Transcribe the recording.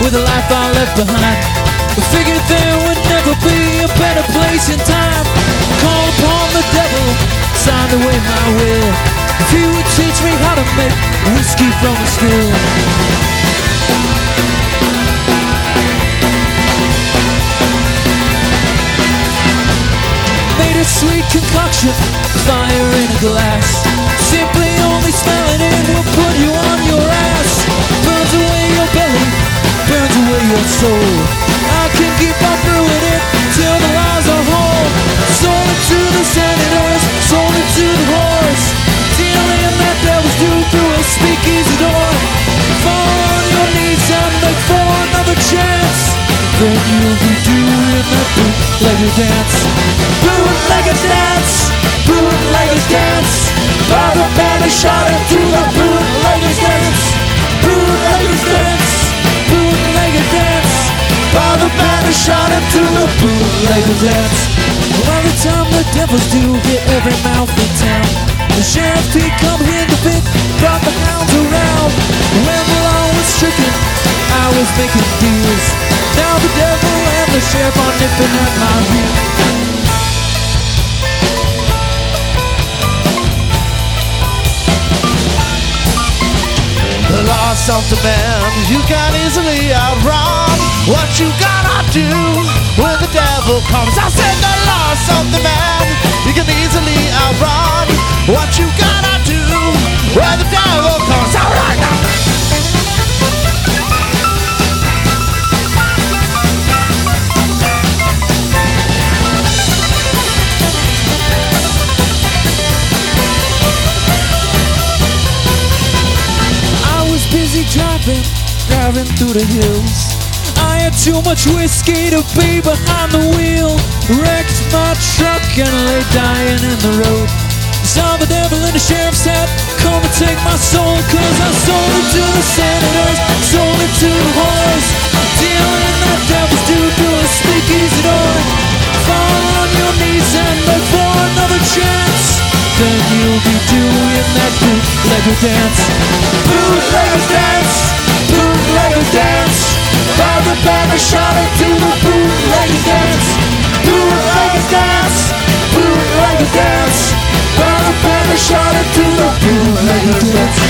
with the life I left behind. I figured there would never be a better place in time. Call upon the devil, signed away my will. If he would teach me how to make whiskey from a still. Made a sweet concoction, fire in a glass. Simply only smelling it will put you on your ass. Burns away your belly, burns away your soul. I can keep on brewing it till the lies are whole. Sold it to the senators, sold it to the whores. Dealing that devil's due through a speakeasy door. Fall on your knees and beg for another chance. Then you'll be doing that bootlegger dance. Bootlegger dance, bootlegger dance. By the band shot into the bootlegger dance. Bootlegger dance, bootlegger dance. By the band shot into the bootlegger dance. By the time the devils do hit every mouth in town, the sheriff he come here to pick, brought the hounds around. When the law was stricken, I was making deals. Now the devil and the sheriff are nipping at my heels. The law's something, man, you can easily outrun. What you gotta do when the devil comes? I said the law's something, man, you can easily outrun. What you gotta do when the devil comes? All right now. Driving through the hills. I had too much whiskey to be behind the wheel. Wrecked my truck and lay dying in the road. Saw the devil in the sheriff's hat, come and take my soul. Cause I sold it to the senators, sold it to the whores. Dealing that devil's due through a speakeasy door. Fall on your knees and beg for another chance. Then you'll be doing that bootlegger dance. Bootlegger dance, bootlegger dance. By the banner shot into the bootlegger dance. Bootlegger dance, bootlegger dance. By the banner shot into the bootlegger dance.